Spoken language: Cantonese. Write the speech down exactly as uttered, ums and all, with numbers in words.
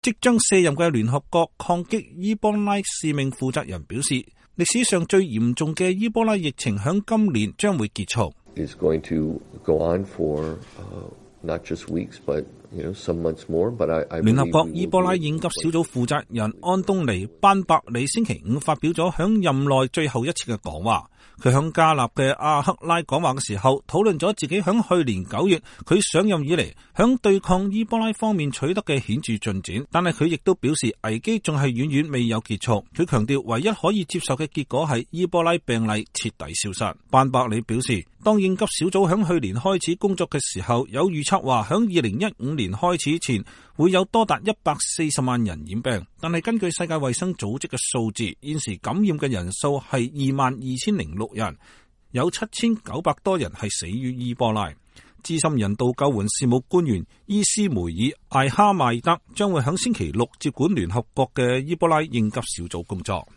即將卸任嘅聯合國抗擊伊波拉使命負責人表示，歷史上最嚴重嘅伊波拉疫情響今年將會結束。 It's going to go on for, uh, not just weeks, but you know, some months more. But I, I 聯合國伊波拉應急小組負責人安東尼班伯里星期五發表咗響任內最後一次嘅講話。佢響加納嘅阿克拉講話嘅時候，討論咗自己響去年九月佢上任以嚟響對抗伊波拉方面取得嘅顯著進展，但係佢亦都表示危機仲係遠遠未有結束。佢強調唯一可以接受嘅結果係伊波拉病例徹底消失。班伯里表示，當應急小組響去年開始工作嘅時候，有預測話響二零一五年開始前會有多達一百四十萬人染病，但係根據世界衛生組織嘅數字，現時感染嘅人數係二萬二千零六人，有七千九百多人係死於伊波拉。資深人道救援事務官員伊斯梅爾艾哈邁德將會響星期六接管聯合國嘅伊波拉應急小組工作。